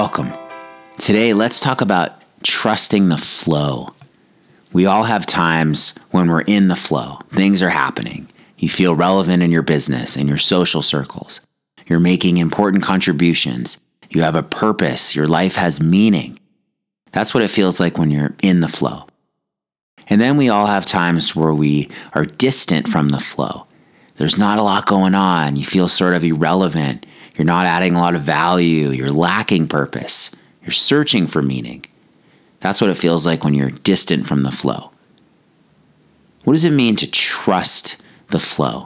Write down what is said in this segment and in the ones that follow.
Welcome. Today, let's talk about trusting the flow. We all have times when we're in the flow. Things are happening. You feel relevant in your business, in your social circles. You're making important contributions. You have a purpose. Your life has meaning. That's what it feels like when you're in the flow. And then we all have times where we are distant from the flow. There's not a lot going on. You feel sort of irrelevant. You're not adding a lot of value. You're lacking purpose. You're searching for meaning. That's what it feels like when you're distant from the flow. What does it mean to trust the flow?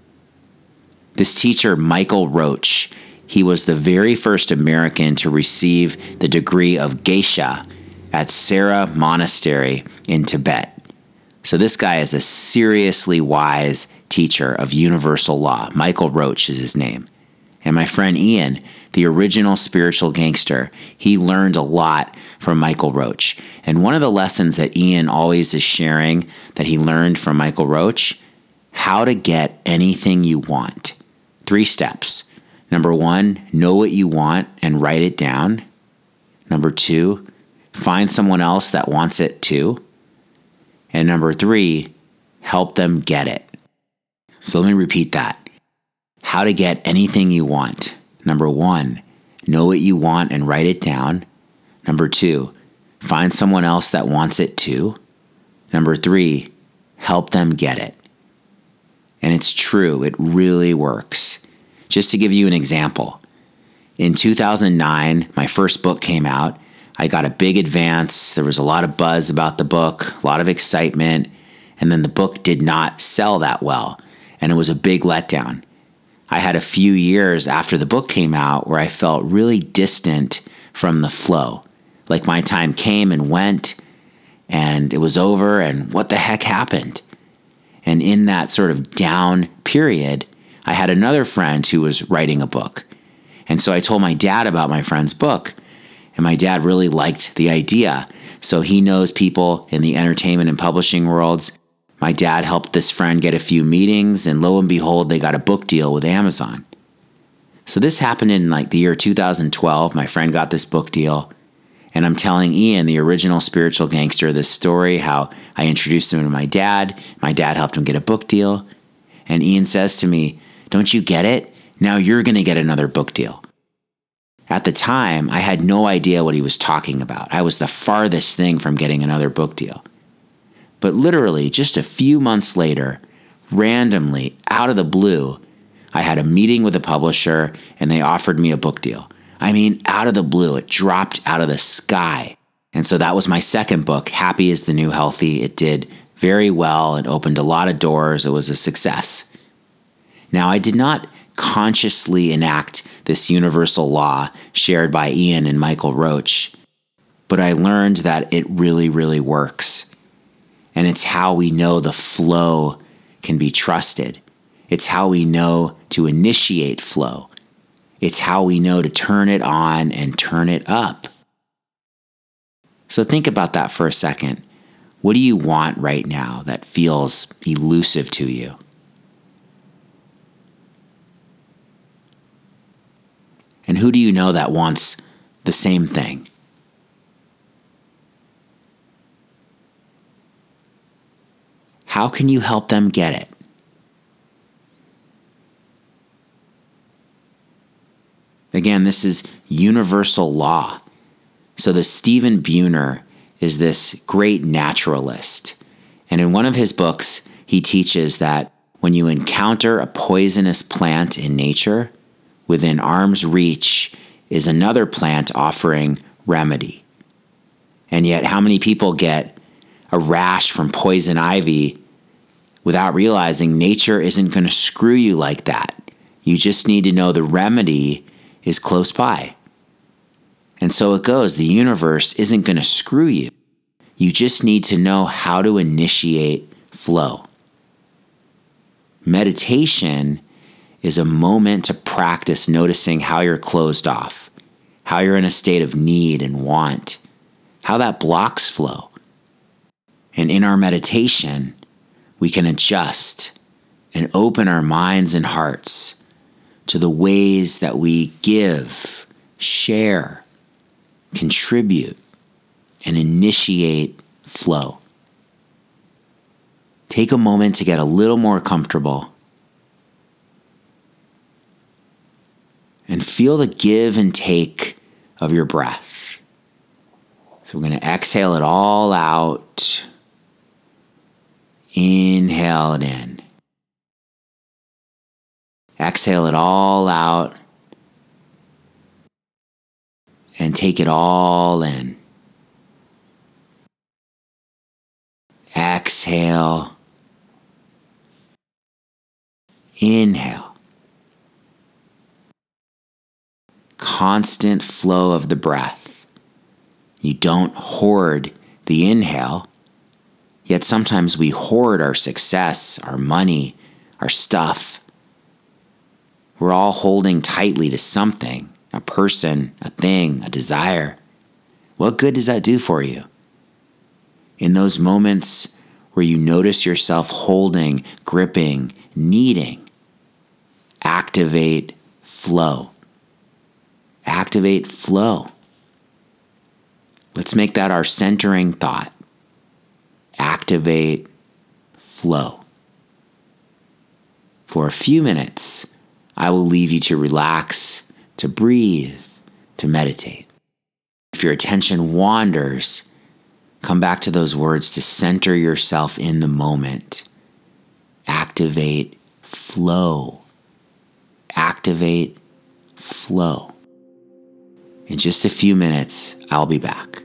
This teacher, Michael Roach, he was the very first American to receive the degree of geisha at Sera Monastery in Tibet. So this guy is a seriously wise teacher of universal law. Michael Roach is his name. And my friend Ian, the original spiritual gangster, he learned a lot from Michael Roach. And one of the lessons that Ian always is sharing that he learned from Michael Roach, how to get anything you want. 3 steps. Number 1, know what you want and write it down. Number 2, find someone else that wants it too. And number 3, help them get it. So let me repeat that. How to get anything you want. Number 1, know what you want and write it down. Number 2, find someone else that wants it too. Number 3, help them get it. And it's true, it really works. Just to give you an example, in 2009, my first book came out. I got a big advance. There was a lot of buzz about the book, a lot of excitement, and then the book did not sell that well, and it was a big letdown. I had a few years after the book came out where I felt really distant from the flow. Like my time came and went, and it was over, and what the heck happened? And in that sort of down period, I had another friend who was writing a book. And so I told my dad about my friend's book, and my dad really liked the idea. So he knows people in the entertainment and publishing worlds. My dad helped this friend get a few meetings, and lo and behold, they got a book deal with Amazon. So this happened in like the year 2012. My friend got this book deal, and I'm telling Ian, the original spiritual gangster, this story, how I introduced him to my dad. My dad helped him get a book deal. And Ian says to me, "Don't you get it? Now you're going to get another book deal." At the time, I had no idea what he was talking about. I was the farthest thing from getting another book deal. But literally, just a few months later, randomly, out of the blue, I had a meeting with a publisher and they offered me a book deal. I mean, out of the blue, it dropped out of the sky. And so that was my second book, Happy is the New Healthy. It did very well. It opened a lot of doors. It was a success. Now, I did not consciously enact this universal law shared by Ian and Michael Roach, but I learned that it really, really works. And it's how we know the flow can be trusted. It's how we know to initiate flow. It's how we know to turn it on and turn it up. So think about that for a second. What do you want right now that feels elusive to you? And who do you know that wants the same thing? How can you help them get it? Again, this is universal law. So the Stephen Buhner is this great naturalist. And in one of his books, he teaches that when you encounter a poisonous plant in nature, within arm's reach is another plant offering remedy. And yet, how many people get a rash from poison ivy without realizing nature isn't going to screw you like that? You just need to know the remedy is close by. And so it goes. The universe isn't going to screw you. You just need to know how to initiate flow. Meditation is a moment to practice noticing how you're closed off, how you're in a state of need and want, how that blocks flow. And in our meditation, we can adjust and open our minds and hearts to the ways that we give, share, contribute, and initiate flow. Take a moment to get a little more comfortable and feel the give and take of your breath. So we're going to exhale it all out. Inhale it in. Exhale it all out. And take it all in. Exhale. Inhale. Constant flow of the breath. You don't hoard the inhale, yet sometimes we hoard our success, our money, our stuff. We're all holding tightly to something, a person, a thing, a desire. What good does that do for you? In those moments where you notice yourself holding, gripping, needing, activate flow. Activate flow. Let's make that our centering thought. Activate flow. For a few minutes, I will leave you to relax, to breathe, to meditate. If your attention wanders, come back to those words to center yourself in the moment. Activate flow. Activate flow. In just a few minutes, I'll be back.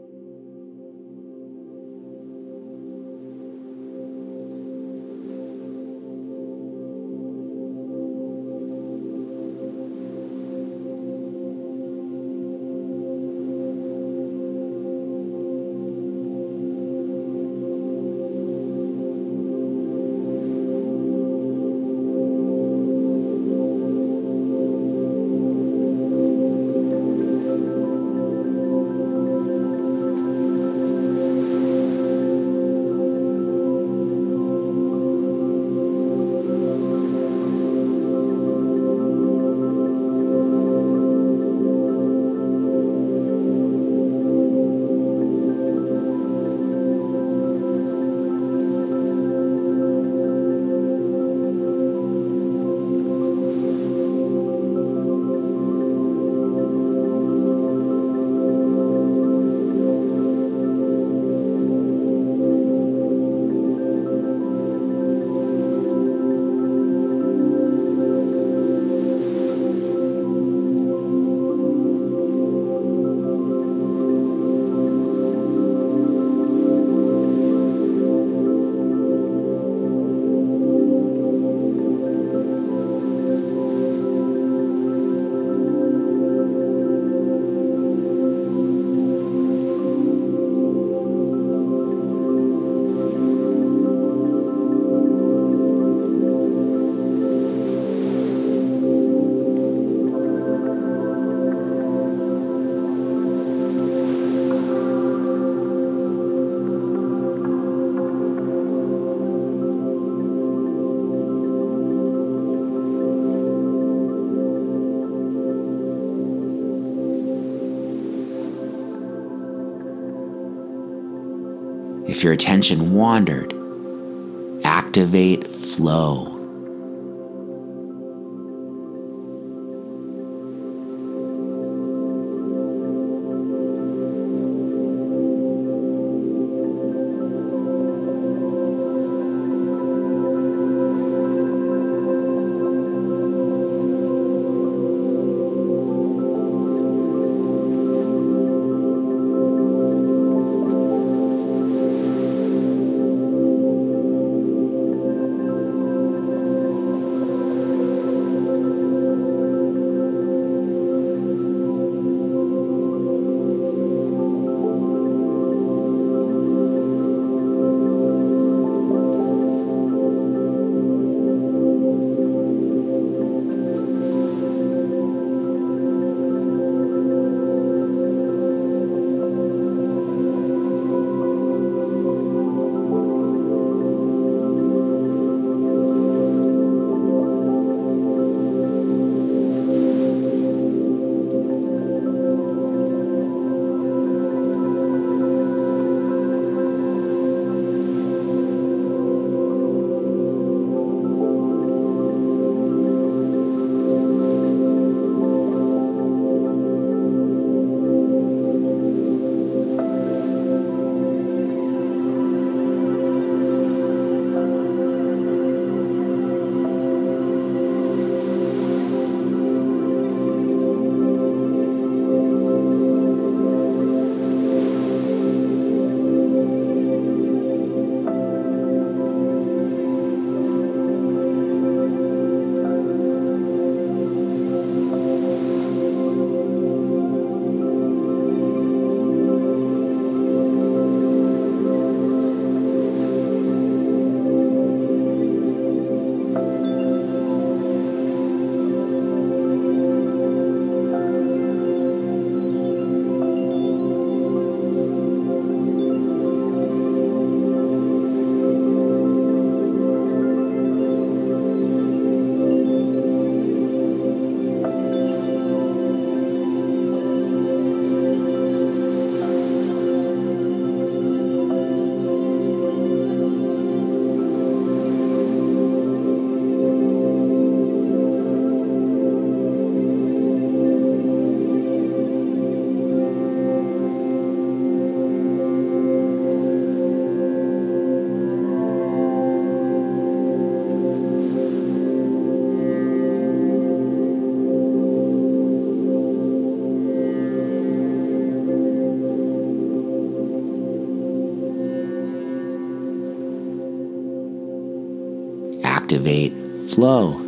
If your attention wandered, activate flow. activate flow.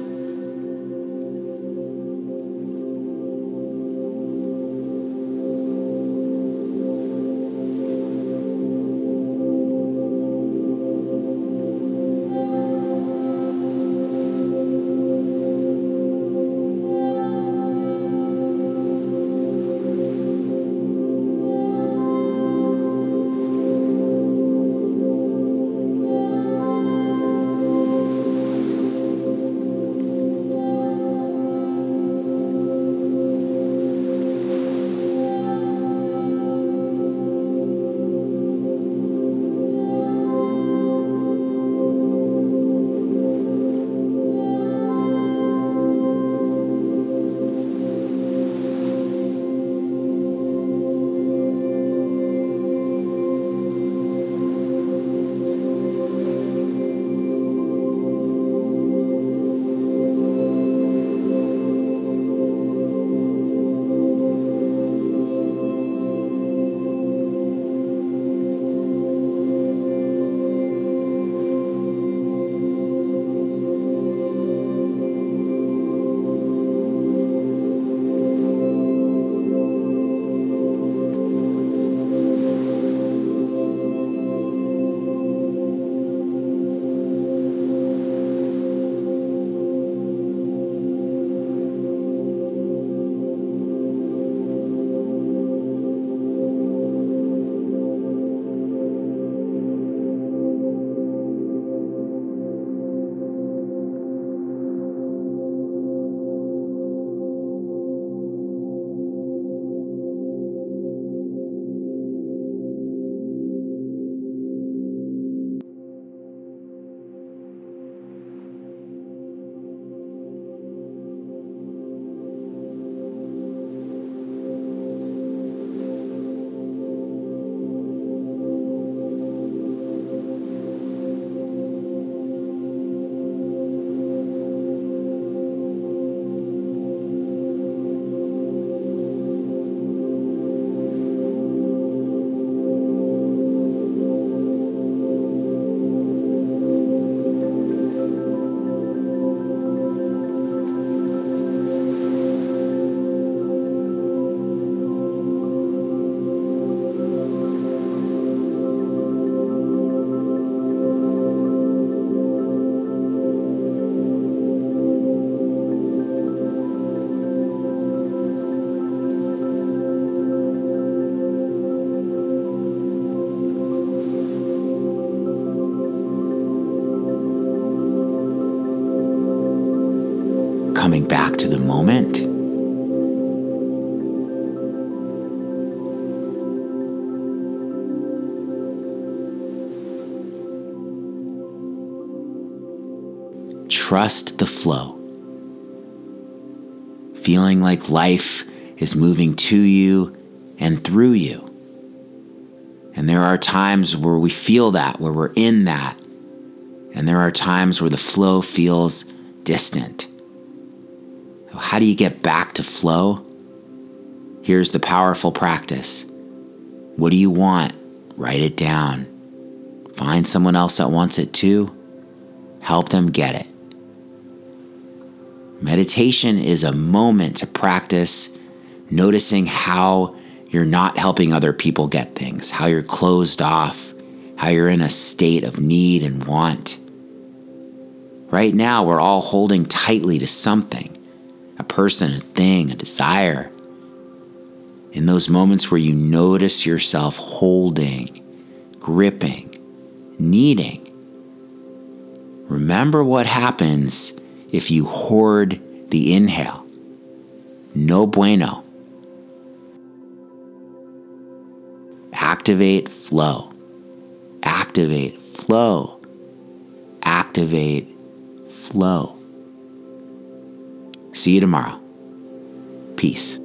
Coming back to the moment. Trust the flow. Feeling like life is moving to you and through you. And there are times where we feel that, where we're in that. And there are times where the flow feels distant. So how do you get back to flow? Here's the powerful practice. What do you want? Write it down. Find someone else that wants it too. Help them get it. Meditation is a moment to practice noticing how you're not helping other people get things, how you're closed off, how you're in a state of need and want. Right now, we're all holding tightly to something, a person, a thing, a desire. In those moments where you notice yourself holding, gripping, needing, remember what happens if you hoard the inhale. No bueno. Activate flow. Activate flow. Activate flow. See you tomorrow. Peace.